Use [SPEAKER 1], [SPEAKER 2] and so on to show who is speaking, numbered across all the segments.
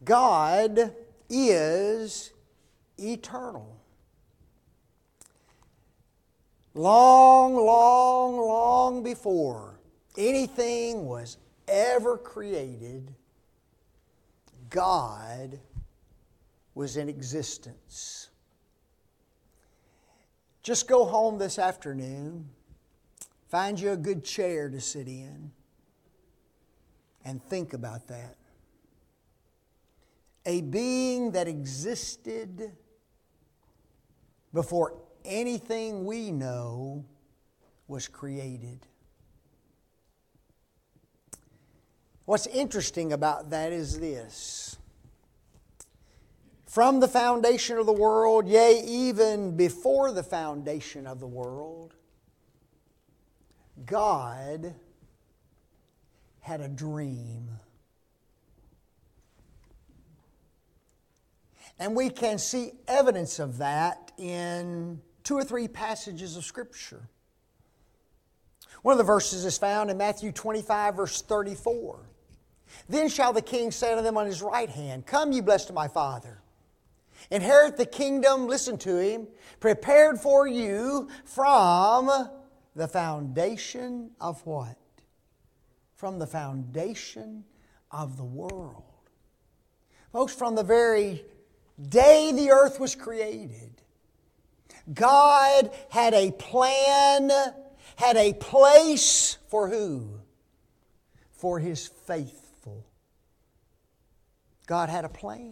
[SPEAKER 1] God is eternal. Long, long, long before anything was ever created, God was in existence. Just go home this afternoon, find you a good chair to sit in, and think about that. A being that existed before anything we know was created. What's interesting about that is this. From the foundation of the world, yea, even before the foundation of the world, God had a dream. And we can see evidence of that in 2 or 3 passages of Scripture. One of the verses is found in Matthew 25, verse 34. Then shall the king say to them on his right hand, Come, ye blessed of my Father, inherit the kingdom, listen to him, prepared for you from the foundation of what? From the foundation of the world. Folks, from the very day the earth was created, God had a plan, had a place for who? For His faithful. God had a plan.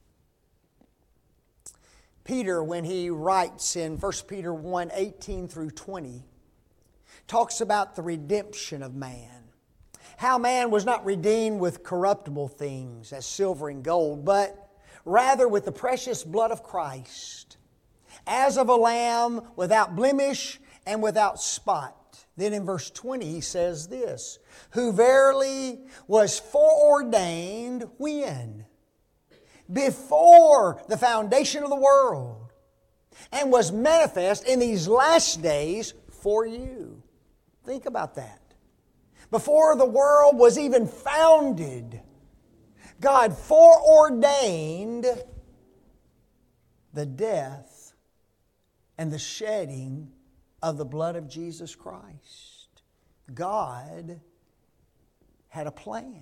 [SPEAKER 1] Peter, when he writes in 1 Peter 1, 18 through 20, talks about the redemption of man. How man was not redeemed with corruptible things, as silver and gold, but rather with the precious blood of Christ, as of a lamb without blemish and without spot. Then in verse 20 he says this, who verily was foreordained when? Before the foundation of the world, and was manifest in these last days for you. Think about that. Before the world was even founded, God foreordained the death and the shedding of the blood of Jesus Christ. God had a plan.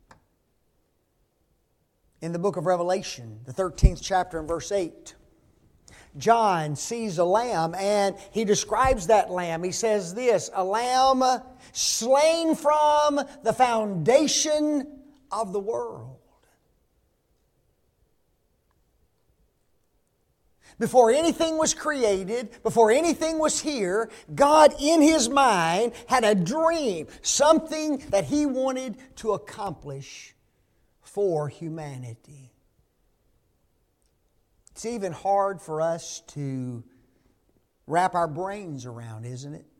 [SPEAKER 1] In the book of Revelation, the 13th chapter and verse 8, John sees a lamb and he describes that lamb. He says this, a lamb slain from the foundation of the world. Before anything was created, before anything was here, God in His mind had a dream, something that He wanted to accomplish for humanity. It's even hard for us to wrap our brains around, isn't it?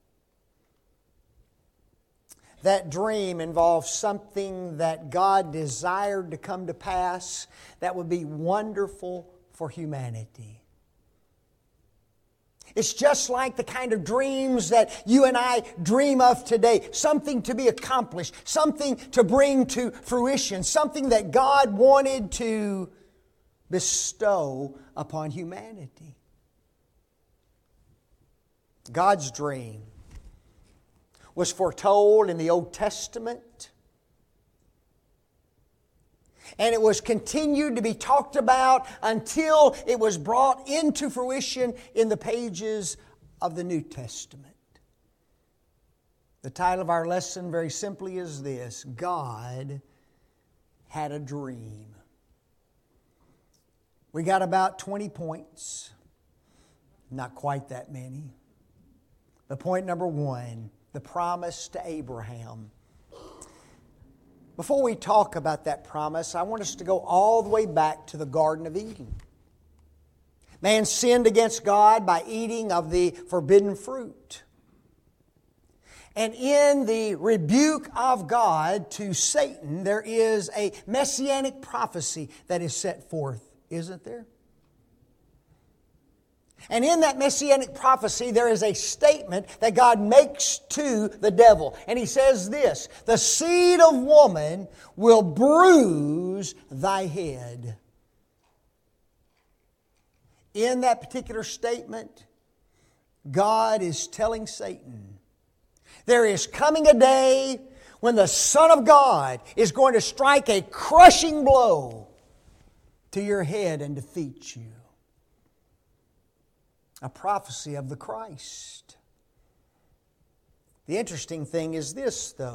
[SPEAKER 1] That dream involves something that God desired to come to pass that would be wonderful for humanity. It's just like the kind of dreams that you and I dream of today. Something to be accomplished, something to bring to fruition, something that God wanted to bestow upon humanity. God's dream was foretold in the Old Testament, and it was continued to be talked about until it was brought into fruition in the pages of the New Testament. The title of our lesson very simply is this: God had a dream. We got about 20 points. Not quite that many. But point number 1, the promise to Abraham. Before we talk about that promise, I want us to go all the way back to the Garden of Eden. Man sinned against God by eating of the forbidden fruit. And in the rebuke of God to Satan, there is a messianic prophecy that is set forth, isn't there? And in that messianic prophecy, there is a statement that God makes to the devil. And He says this, "The seed of woman will bruise thy head." In that particular statement, God is telling Satan, there is coming a day when the Son of God is going to strike a crushing blow to your head and defeat you. A prophecy of the Christ. The interesting thing is this, though.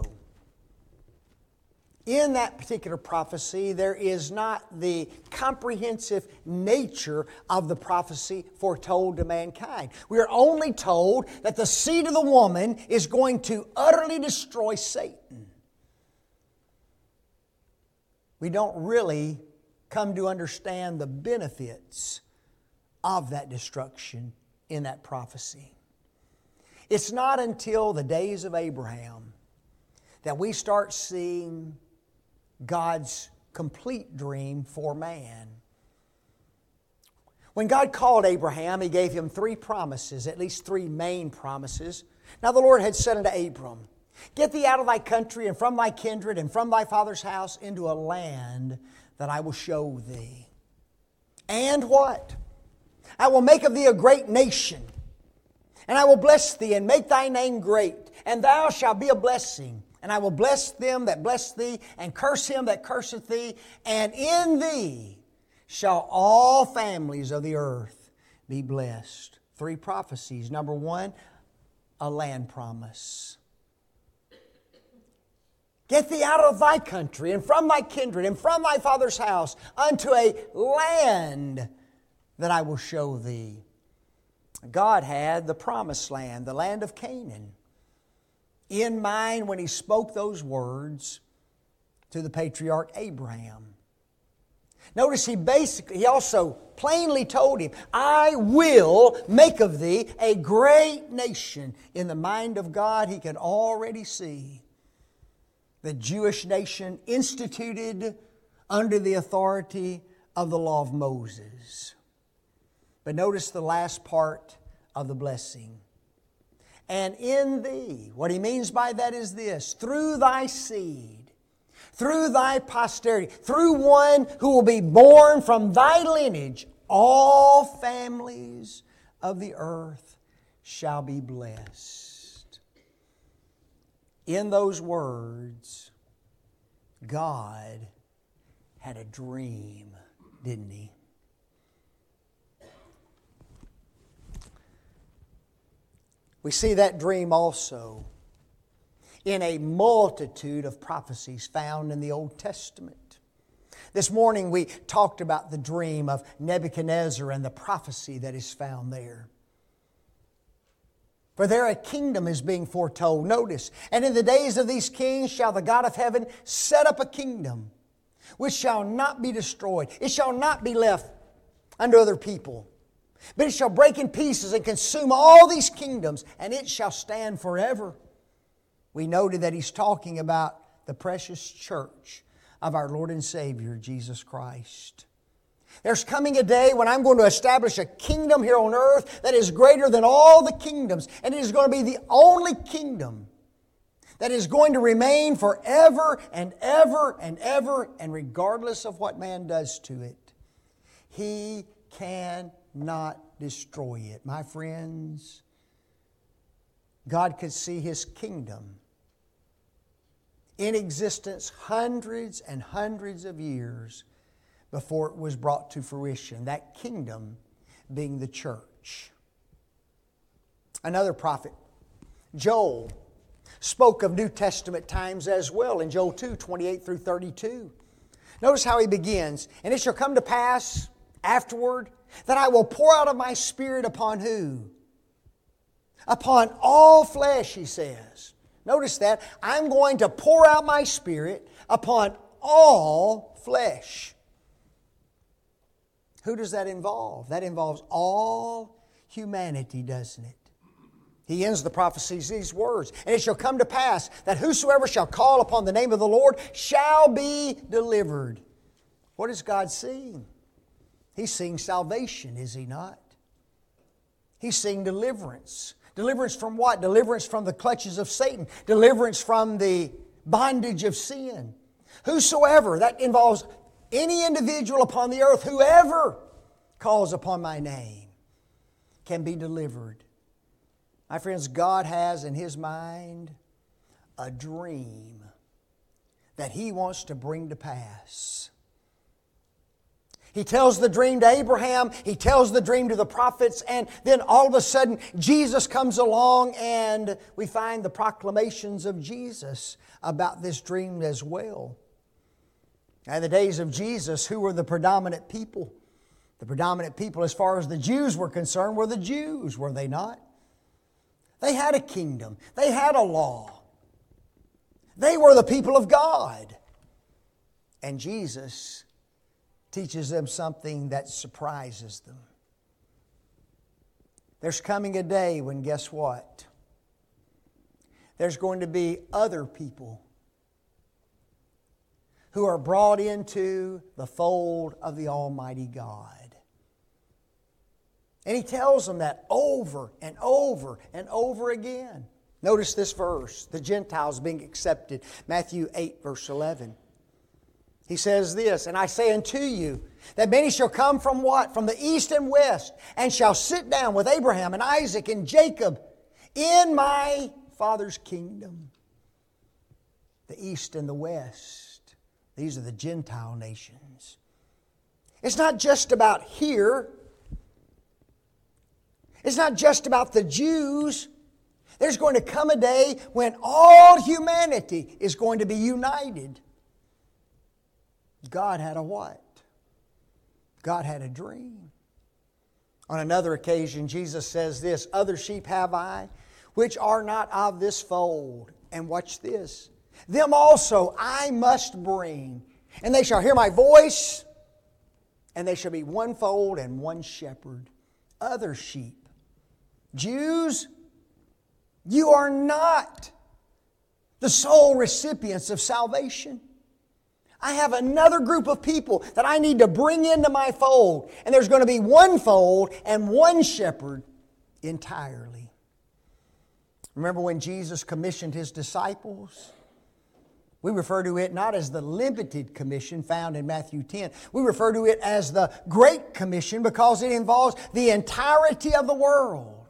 [SPEAKER 1] In that particular prophecy, there is not the comprehensive nature of the prophecy foretold to mankind. We are only told that the seed of the woman is going to utterly destroy Satan. We don't really come to understand the benefits of that destruction in that prophecy. It's not until the days of Abraham that we start seeing God's complete dream for man. When God called Abraham, He gave him 3 promises, at least 3 main promises. Now the Lord had said unto Abram, "Get thee out of thy country and from thy kindred and from thy father's house into a land that I will show thee. And what? I will make of thee a great nation, and I will bless thee and make thy name great, and thou shalt be a blessing. And I will bless them that bless thee, and curse him that curseth thee. And in thee shall all families of the earth be blessed." 3 prophecies. Number 1, a land promise. "Get thee out of thy country, and from thy kindred, and from thy father's house, unto a land that I will show thee." God had the promised land, the land of Canaan, in mind when He spoke those words to the patriarch Abraham. Notice He also plainly told him, "I will make of thee a great nation." In the mind of God, He could already see the Jewish nation instituted under the authority of the law of Moses. But notice the last part of the blessing. "And in thee," what He means by that is this, through thy seed, through thy posterity, through one who will be born from thy lineage, all families of the earth shall be blessed. In those words, God had a dream, didn't He? We see that dream also in a multitude of prophecies found in the Old Testament. This morning we talked about the dream of Nebuchadnezzar and the prophecy that is found there. For there a kingdom is being foretold. Notice, "And in the days of these kings shall the God of heaven set up a kingdom which shall not be destroyed. It shall not be left unto other people. But it shall break in pieces and consume all these kingdoms, and it shall stand forever." We noted that He's talking about the precious church of our Lord and Savior, Jesus Christ. There's coming a day when I'm going to establish a kingdom here on earth that is greater than all the kingdoms, and it is going to be the only kingdom that is going to remain forever and ever and ever, and regardless of what man does to it. He cannot destroy it. My friends, God could see His kingdom in existence hundreds and hundreds of years before it was brought to fruition. That kingdom being the church. Another prophet, Joel, spoke of New Testament times as well in Joel 2, 28 through 32. Notice how he begins. "And it shall come to pass afterward that I will pour out of my Spirit upon" who? Upon all flesh, he says. Notice that. I'm going to pour out my Spirit upon all flesh. Who does that involve? That involves all humanity, doesn't it? He ends the prophecies these words. "And it shall come to pass that whosoever shall call upon the name of the Lord shall be delivered." What is God seeing? He's seeing salvation, is He not? He's seeing deliverance. Deliverance from what? Deliverance from the clutches of Satan. Deliverance from the bondage of sin. Whosoever, that involves any individual upon the earth, whoever calls upon my name can be delivered. My friends, God has in His mind a dream that He wants to bring to pass. He tells the dream to Abraham, He tells the dream to the prophets, and then all of a sudden Jesus comes along and we find the proclamations of Jesus about this dream as well. In the days of Jesus, who were the predominant people? The predominant people as far as the Jews were concerned were the Jews, were they not? They had a kingdom. They had a law. They were the people of God. And Jesus teaches them something that surprises them. There's coming a day when, guess what? There's going to be other people who are brought into the fold of the Almighty God. And He tells them that over and over and over again. Notice this verse, the Gentiles being accepted. Matthew 8, verse 11. He says this, "And I say unto you, that many shall come from what? From the east and west, and shall sit down with Abraham and Isaac and Jacob in my Father's kingdom." The east and the west, these are the Gentile nations. It's not just about here. It's not just about the Jews. There's going to come a day when all humanity is going to be united. God had a what? God had a dream. On another occasion, Jesus says this, "Other sheep have I, which are not of this fold." And watch this. "Them also I must bring, and they shall hear my voice, and they shall be one fold and one shepherd." Other sheep. Jews, you are not the sole recipients of salvation. I have another group of people that I need to bring into my fold. And there's going to be one fold and one shepherd entirely. Remember when Jesus commissioned His disciples? We refer to it not as the limited commission found in Matthew 10. We refer to it as the Great Commission because it involves the entirety of the world.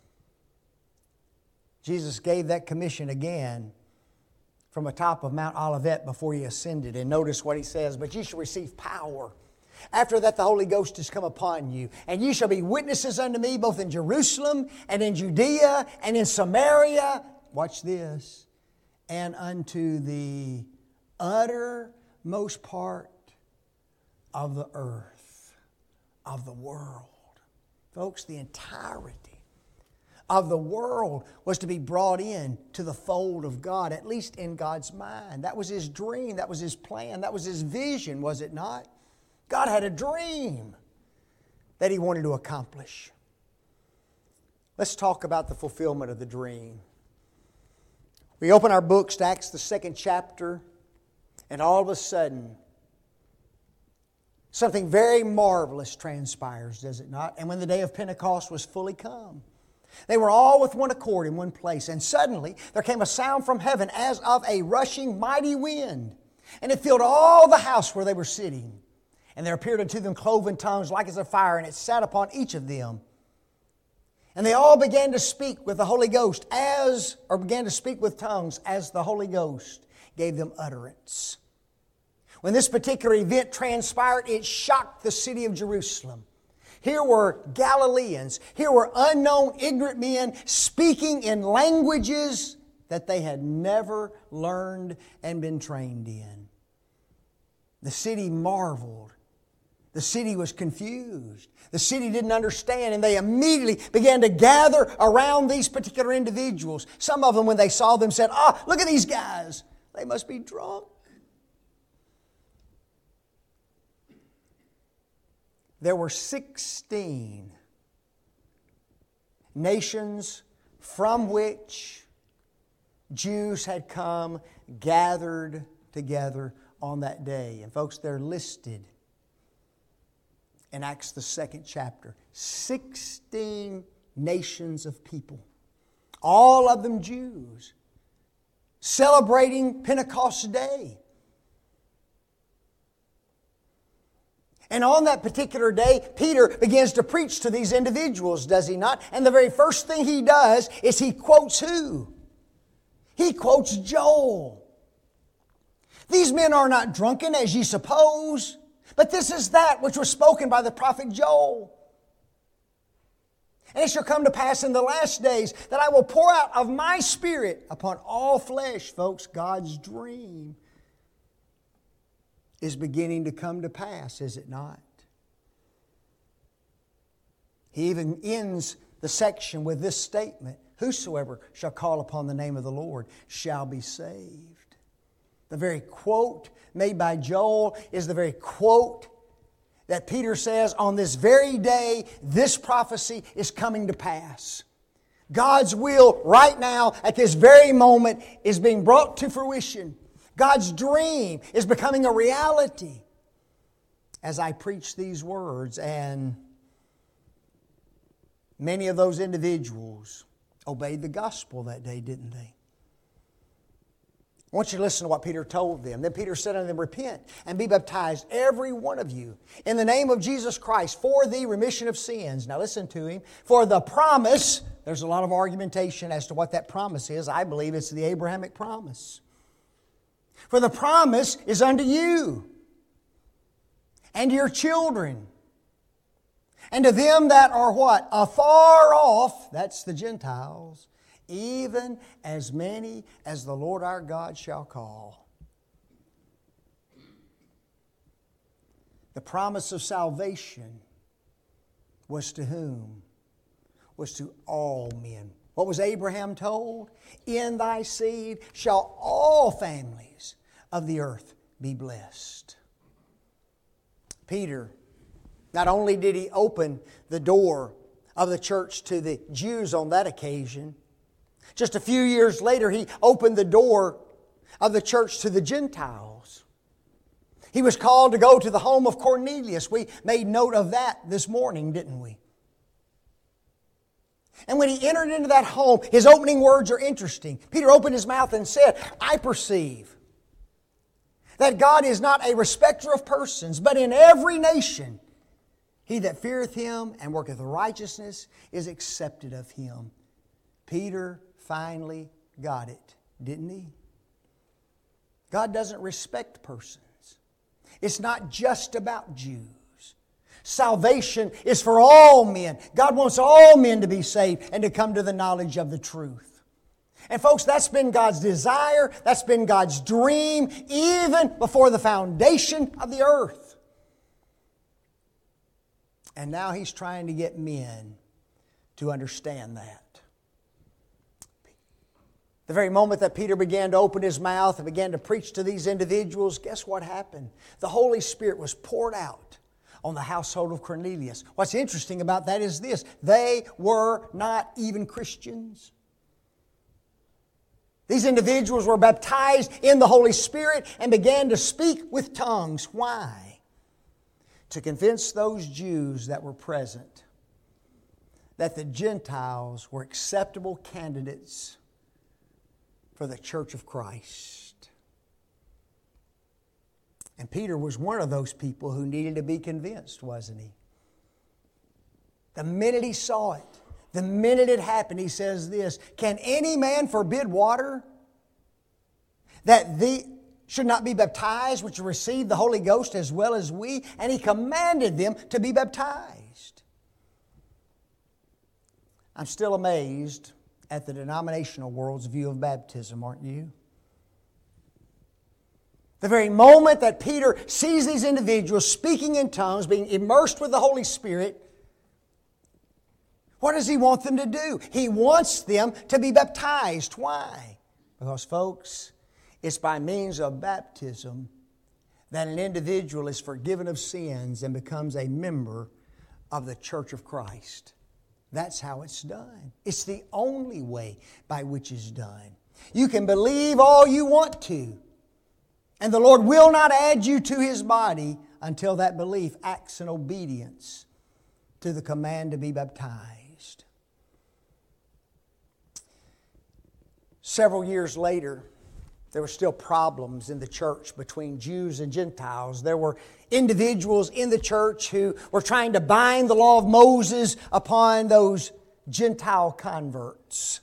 [SPEAKER 1] Jesus gave that commission again from atop of Mount Olivet before He ascended. And notice what He says, "But ye shall receive power. After that the Holy Ghost is come upon you. And ye shall be witnesses unto me both in Jerusalem and in Judea and in Samaria." Watch this. "And unto the uttermost part of the earth," of the world. Folks, the entirety of the world was to be brought in to the fold of God, at least in God's mind. That was His dream. That was His plan. That was His vision, was it not? God had a dream that He wanted to accomplish. Let's talk about the fulfillment of the dream. We open our books to Acts, the 2nd chapter, and all of a sudden, something very marvelous transpires, does it not? "And when the day of Pentecost was fully come, they were all with one accord in one place. And suddenly there came a sound from heaven as of a rushing mighty wind. And it filled all the house where they were sitting. And there appeared unto them cloven tongues like as of fire, and it sat upon each of them. And they all began to speak with the Holy Ghost began to speak with tongues as the Holy Ghost gave them utterance." When this particular event transpired, it shocked the city of Jerusalem. Here were Galileans. Here were unknown, ignorant men speaking in languages that they had never learned and been trained in. The city marveled. The city was confused. The city didn't understand, and they immediately began to gather around these particular individuals. Some of them, when they saw them, said, "Look at these guys. They must be drunk." There were 16 nations from which Jews had come gathered together on that day. And folks, they're listed in Acts the 2nd chapter. 16 nations of people, all of them Jews, celebrating Pentecost Day. And on that particular day, Peter begins to preach to these individuals, does he not? And the very first thing he does is he quotes who? He quotes Joel. These men are not drunken, as ye suppose, but this is that which was spoken by the prophet Joel. And it shall come to pass in the last days that I will pour out of my Spirit upon all flesh. Folks, God's dream is beginning to come to pass, is it not? He even ends the section with this statement, whosoever shall call upon the name of the Lord shall be saved. The very quote made by Joel is the very quote that Peter says, on this very day, this prophecy is coming to pass. God's will right now, at this very moment, is being brought to fruition. God's dream is becoming a reality as I preach these words. And many of those individuals obeyed the gospel that day, didn't they? I want you to listen to what Peter told them. Then Peter said unto them, repent and be baptized, every one of you, in the name of Jesus Christ, for the remission of sins. Now listen to him. For the promise, there's a lot of argumentation as to what that promise is. I believe it's the Abrahamic promise. For the promise is unto you and your children, and to them that are what? Afar off, that's the Gentiles, even as many as the Lord our God shall call. The promise of salvation was to whom? Was to all men. What was Abraham told? In thy seed shall all families of the earth be blessed. Peter, not only did he open the door of the church to the Jews on that occasion, just a few years later he opened the door of the church to the Gentiles. He was called to go to the home of Cornelius. We made note of that this morning, didn't we? And when he entered into that home, his opening words are interesting. Peter opened his mouth and said, I perceive that God is not a respecter of persons, but in every nation he that feareth him and worketh righteousness is accepted of him. Peter finally got it, didn't he? God doesn't respect persons. It's not just about Jews. Salvation is for all men. God wants all men to be saved and to come to the knowledge of the truth. And folks, that's been God's desire. That's been God's dream even before the foundation of the earth. And now He's trying to get men to understand that. The very moment that Peter began to open his mouth and began to preach to these individuals, guess what happened? The Holy Spirit was poured out on the household of Cornelius. What's interesting about that is this: they were not even Christians. These individuals were baptized in the Holy Spirit and began to speak with tongues. Why? To convince those Jews that were present that the Gentiles were acceptable candidates for the church of Christ. And Peter was one of those people who needed to be convinced, wasn't he? The minute he saw it, the minute it happened, he says this: can any man forbid water that they should not be baptized, which receive the Holy Ghost as well as we? And he commanded them to be baptized. I'm still amazed at the denominational world's view of baptism, aren't you? The very moment that Peter sees these individuals speaking in tongues, being immersed with the Holy Spirit, what does he want them to do? He wants them to be baptized. Why? Because, folks, it's by means of baptism that an individual is forgiven of sins and becomes a member of the church of Christ. That's how it's done. It's the only way by which it's done. You can believe all you want to, and the Lord will not add you to His body until that belief acts in obedience to the command to be baptized. Several years later, there were still problems in the church between Jews and Gentiles. There were individuals in the church who were trying to bind the law of Moses upon those Gentile converts.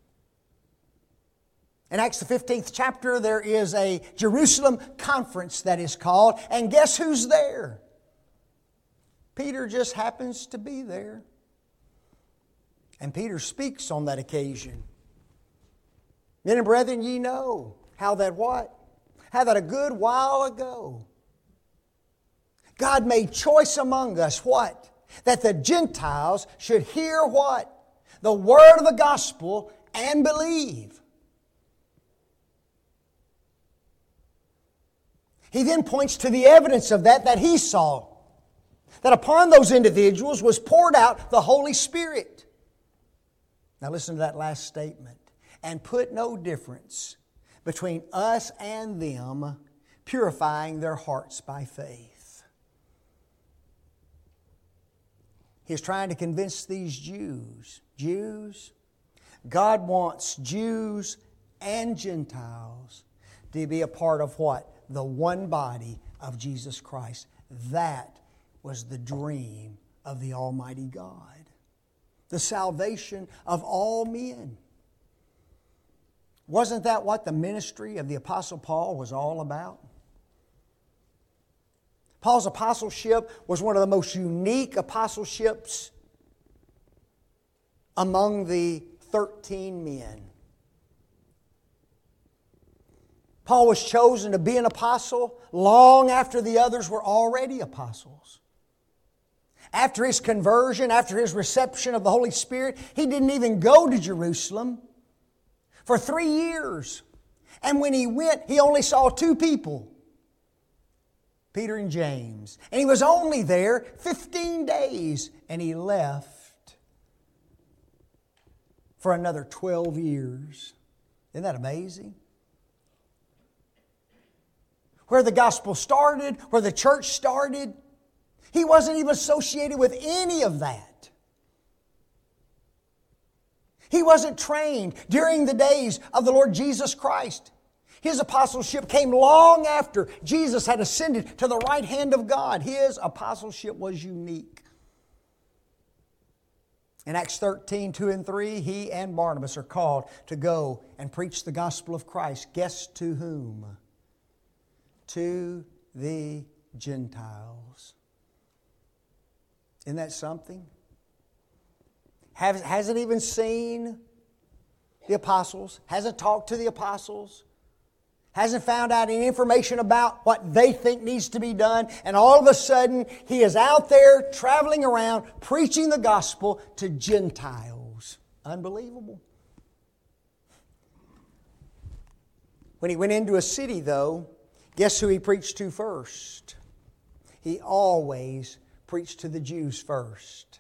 [SPEAKER 1] In Acts the 15th chapter, there is a Jerusalem conference that is called, and guess who's there? Peter just happens to be there. And Peter speaks on that occasion. Men and brethren, ye know how that what? How that a good while ago God made choice among us what? That the Gentiles should hear what? The word of the gospel and believe. He then points to the evidence of that he saw. That upon those individuals was poured out the Holy Spirit. Now listen to that last statement. And put no difference between us and them, purifying their hearts by faith. He's trying to convince these Jews, God wants Jews and Gentiles to be a part of what? The one body of Jesus Christ. That was the dream of the Almighty God. The salvation of all men. Wasn't that what the ministry of the Apostle Paul was all about? Paul's apostleship was one of the most unique apostleships among the 13 men. Paul was chosen to be an apostle long after the others were already apostles. After his conversion, after his reception of the Holy Spirit, he didn't even go to Jerusalem for 3 years. And when he went, he only saw 2 people, Peter and James. And he was only there 15 days, and he left for another 12 years. Isn't that amazing? Where the gospel started, where the church started, he wasn't even associated with any of that. He wasn't trained during the days of the Lord Jesus Christ. His apostleship came long after Jesus had ascended to the right hand of God. His apostleship was unique. In Acts 13, 2 and 3, he and Barnabas are called to go and preach the gospel of Christ. Guess to whom? To the Gentiles. Isn't that something? Hasn't even seen the apostles, hasn't talked to the apostles, hasn't found out any information about what they think needs to be done, and all of a sudden he is out there traveling around preaching the gospel to Gentiles. Unbelievable. When he went into a city, though, guess who he preached to first? He always preached to the Jews first.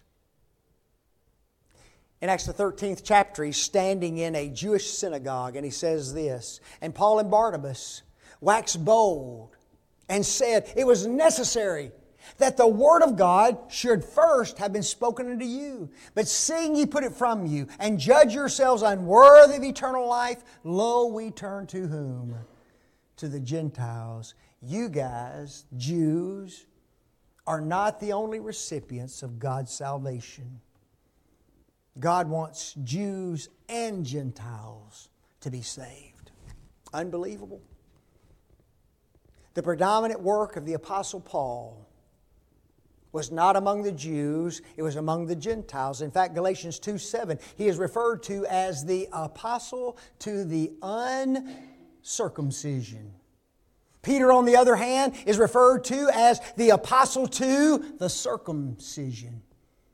[SPEAKER 1] In Acts the 13th chapter, he's standing in a Jewish synagogue and he says this, and Paul and Barnabas waxed bold and said it was necessary that the word of God should first have been spoken unto you. But seeing ye put it from you and judge yourselves unworthy of eternal life, lo, we turn to whom? To the Gentiles. You guys, Jews, are not the only recipients of God's salvation. God wants Jews and Gentiles to be saved. Unbelievable. The predominant work of the Apostle Paul was not among the Jews, it was among the Gentiles. In fact, Galatians 2:7, he is referred to as the apostle to the uncircumcision. Peter, on the other hand, is referred to as the apostle to the circumcision.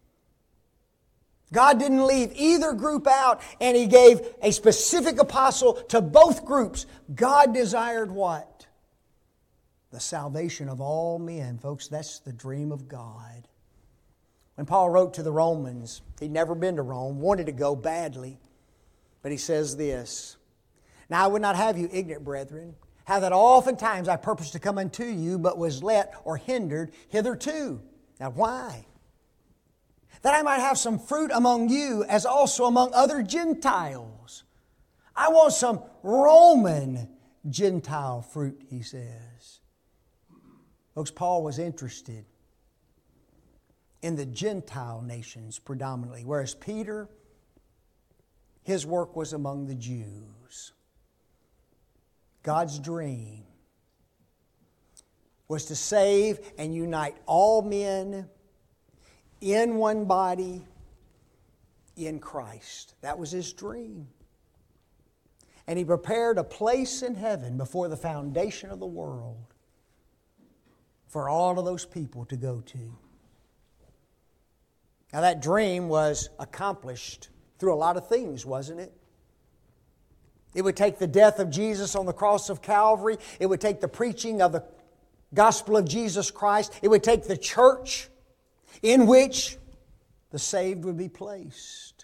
[SPEAKER 1] God didn't leave either group out, and He gave a specific apostle to both groups. God desired what? The salvation of all men. Folks, that's the dream of God. When Paul wrote to the Romans, he'd never been to Rome, wanted to go badly, but he says this, Now I would not have you ignorant, brethren, how that oftentimes I purposed to come unto you, but was let or hindered hitherto. Now why? That I might have some fruit among you, as also among other Gentiles. I want some Roman Gentile fruit, he says. Folks, Paul was interested in the Gentile nations predominantly, whereas Peter, his work was among the Jews. God's dream was to save and unite all men in one body in Christ. That was His dream. And He prepared a place in heaven before the foundation of the world for all of those people to go to. Now that dream was accomplished through a lot of things, wasn't it? It would take the death of Jesus on the cross of Calvary. It would take the preaching of the gospel of Jesus Christ. It would take the church in which the saved would be placed.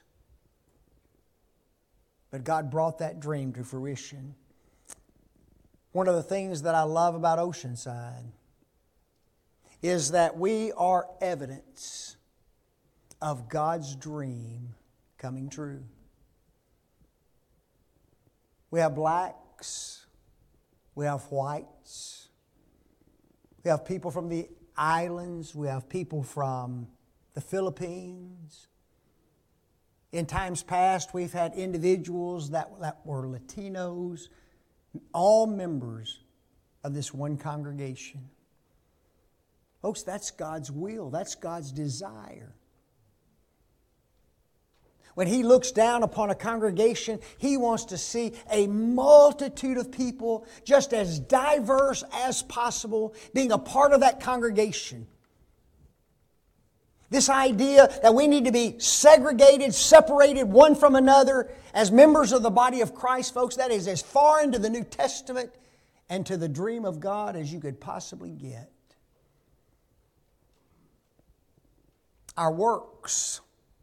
[SPEAKER 1] But God brought that dream to fruition. One of the things that I love about Oceanside is that we are evidence of God's dream coming true. We have blacks, we have whites, we have people from the islands, we have people from the Philippines. In times past, we've had individuals that were Latinos, all members of this one congregation. Folks, that's God's will, that's God's desire. When He looks down upon a congregation, He wants to see a multitude of people, just as diverse as possible, being a part of that congregation. This idea that we need to be segregated, separated one from another as members of the body of Christ, folks, that is as far into the New Testament and to the dream of God as you could possibly get. Our works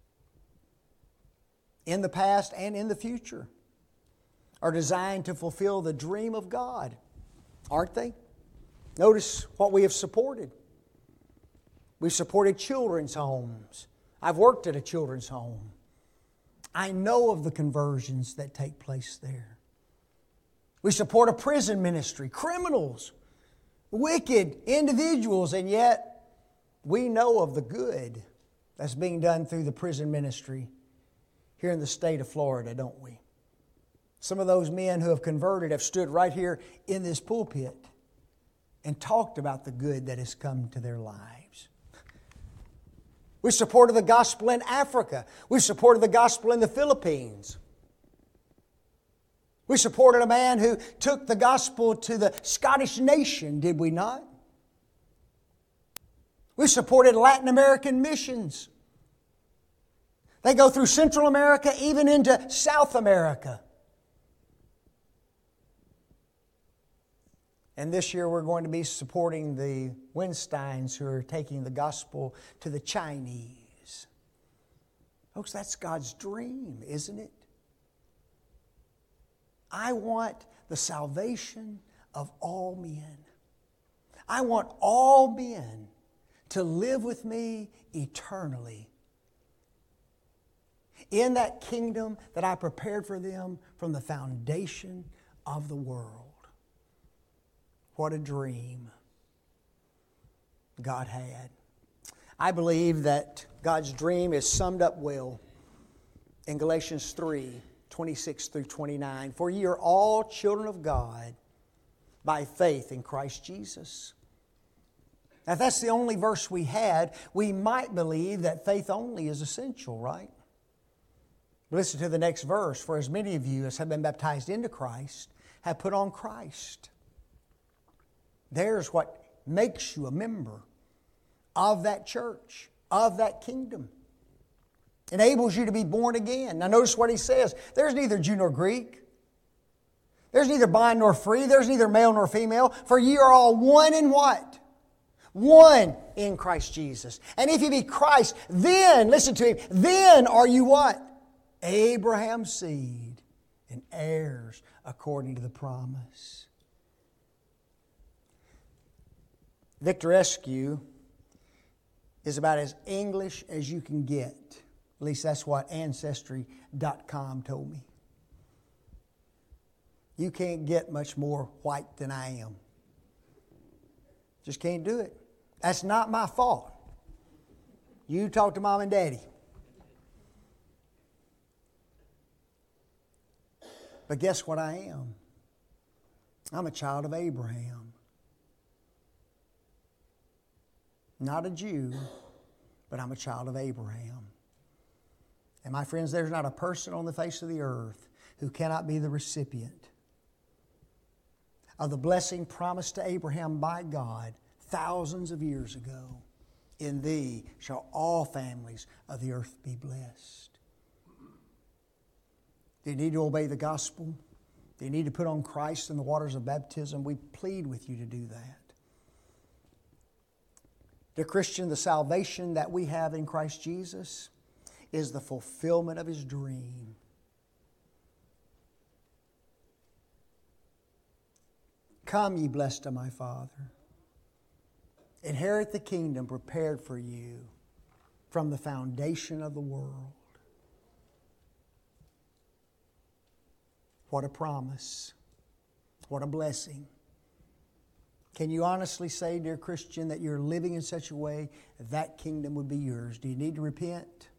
[SPEAKER 1] in the past and in the future are designed to fulfill the dream of God, aren't they? Notice what we have supported. We've supported children's homes. I've worked at a children's home. I know of the conversions that take place there. We support a prison ministry, criminals, wicked individuals, and yet we know of the good that's being done through the prison ministry here in the state of Florida, don't we? Some of those men who have converted have stood right here in this pulpit and talked about the good that has come to their lives. We supported the gospel in Africa. We supported the gospel in the Philippines. We supported a man who took the gospel to the Scottish nation, did we not? We supported Latin American missions. They go through Central America, even into South America. And this year we're going to be supporting the Winsteins who are taking the gospel to the Chinese. Folks, that's God's dream, isn't it? I want the salvation of all men. I want all men to live with me eternally in that kingdom that I prepared for them from the foundation of the world. What a dream God had. I believe that God's dream is summed up well in Galatians 3:26 through 29. For ye are all children of God by faith in Christ Jesus. Now, if that's the only verse we had, we might believe that faith only is essential, right? Listen to the next verse. For as many of you as have been baptized into Christ have put on Christ. There's what makes you a member of that church, of that kingdom. Enables you to be born again. Now notice what he says. There's neither Jew nor Greek. There's neither bond nor free. There's neither male nor female. For ye are all one in what? One in Christ Jesus. And if you be Christ, then, listen to him, then are you what? Abraham's seed and heirs according to the promise. Victor Eskew is about as English as you can get. At least that's what Ancestry.com told me. You can't get much more white than I am. Just can't do it. That's not my fault. You talk to Mom and Daddy. But guess what I am? I'm a child of Abraham. Not a Jew, but I'm a child of Abraham. And my friends, there's not a person on the face of the earth who cannot be the recipient of the blessing promised to Abraham by God thousands of years ago. In thee shall all families of the earth be blessed. Do you need to obey the gospel? Do you need to put on Christ in the waters of baptism? We plead with you to do that. Dear Christian, the salvation that we have in Christ Jesus is the fulfillment of His dream. Come, ye blessed of my Father. Inherit the kingdom prepared for you from the foundation of the world. What a promise. What a blessing. Can you honestly say, dear Christian, that you're living in such a way that kingdom would be yours? Do you need to repent?